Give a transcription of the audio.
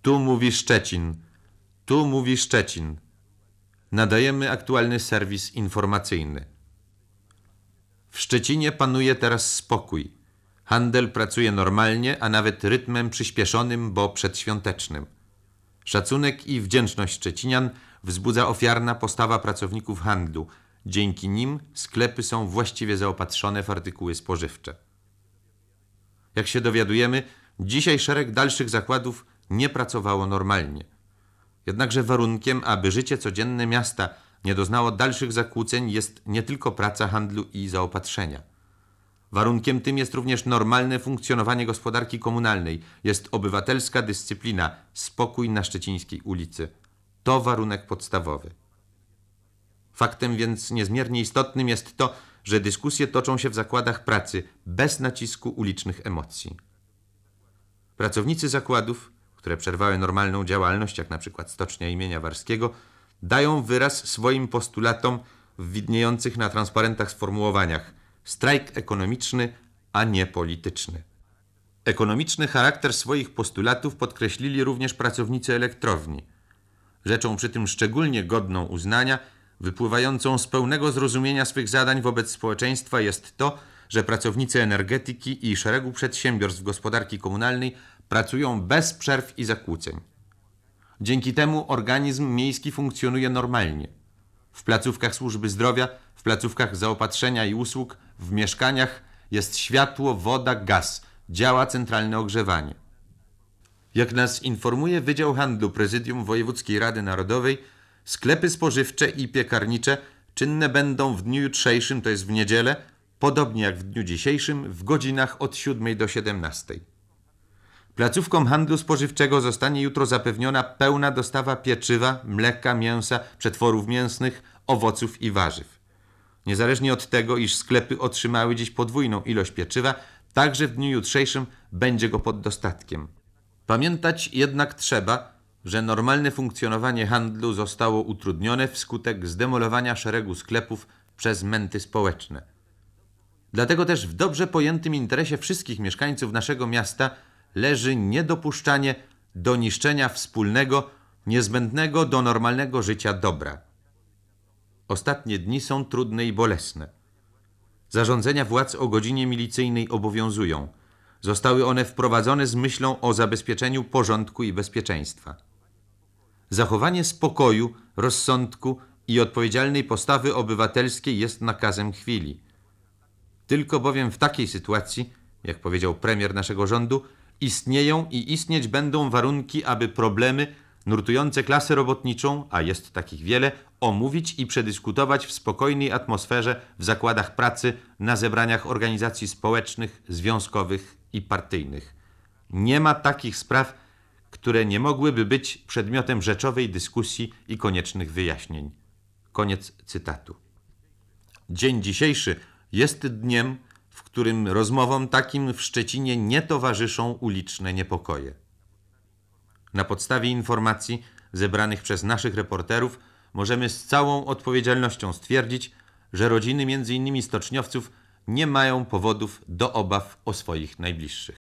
Tu mówi Szczecin. Tu mówi Szczecin. Nadajemy aktualny serwis informacyjny. W Szczecinie panuje teraz spokój. Handel pracuje normalnie, a nawet rytmem przyspieszonym, bo przedświątecznym. Szacunek i wdzięczność szczecinian wzbudza ofiarna postawa pracowników handlu. Dzięki nim sklepy są właściwie zaopatrzone w artykuły spożywcze. Jak się dowiadujemy, dzisiaj szereg dalszych zakładów nie pracowało normalnie. Jednakże warunkiem, aby życie codzienne miasta nie doznało dalszych zakłóceń, jest nie tylko praca handlu i zaopatrzenia. Warunkiem tym jest również normalne funkcjonowanie gospodarki komunalnej, jest obywatelska dyscyplina, spokój na szczecińskiej ulicy. To warunek podstawowy. Faktem więc niezmiernie istotnym jest to, że dyskusje toczą się w zakładach pracy bez nacisku ulicznych emocji. Pracownicy zakładów, które przerwały normalną działalność, jak na przykład Stocznia imienia Warskiego, dają wyraz swoim postulatom w widniejących na transparentach sformułowaniach: strajk ekonomiczny, a nie polityczny. Ekonomiczny charakter swoich postulatów podkreślili również pracownicy elektrowni. Rzeczą przy tym szczególnie godną uznania, wypływającą z pełnego zrozumienia swych zadań wobec społeczeństwa, jest to, że pracownicy energetyki i szeregu przedsiębiorstw gospodarki komunalnej pracują bez przerw i zakłóceń. Dzięki temu organizm miejski funkcjonuje normalnie. W placówkach służby zdrowia, w placówkach zaopatrzenia i usług, w mieszkaniach jest światło, woda, gaz, działa centralne ogrzewanie. Jak nas informuje Wydział Handlu Prezydium Wojewódzkiej Rady Narodowej, sklepy spożywcze i piekarnicze czynne będą w dniu jutrzejszym, to jest w niedzielę, podobnie jak w dniu dzisiejszym, w godzinach od 7 do 17. Placówkom handlu spożywczego zostanie jutro zapewniona pełna dostawa pieczywa, mleka, mięsa, przetworów mięsnych, owoców i warzyw. Niezależnie od tego, iż sklepy otrzymały dziś podwójną ilość pieczywa, także w dniu jutrzejszym będzie go pod dostatkiem. Pamiętać jednak trzeba, że normalne funkcjonowanie handlu zostało utrudnione wskutek zdemolowania szeregu sklepów przez męty społeczne. Dlatego też w dobrze pojętym interesie wszystkich mieszkańców naszego miasta leży niedopuszczanie do niszczenia wspólnego, niezbędnego do normalnego życia dobra. Ostatnie dni są trudne i bolesne. Zarządzenia władz o godzinie milicyjnej obowiązują. Zostały one wprowadzone z myślą o zabezpieczeniu porządku i bezpieczeństwa. Zachowanie spokoju, rozsądku i odpowiedzialnej postawy obywatelskiej jest nakazem chwili. Tylko bowiem w takiej sytuacji, jak powiedział premier naszego rządu, istnieją i istnieć będą warunki, aby problemy nurtujące klasę robotniczą, a jest takich wiele, omówić i przedyskutować w spokojnej atmosferze w zakładach pracy, na zebraniach organizacji społecznych, związkowych i partyjnych. Nie ma takich spraw, które nie mogłyby być przedmiotem rzeczowej dyskusji i koniecznych wyjaśnień. Koniec cytatu. Dzień dzisiejszy jest dniem, w którym rozmowom takim w Szczecinie nie towarzyszą uliczne niepokoje. Na podstawie informacji zebranych przez naszych reporterów możemy z całą odpowiedzialnością stwierdzić, że rodziny m.in. stoczniowców nie mają powodów do obaw o swoich najbliższych.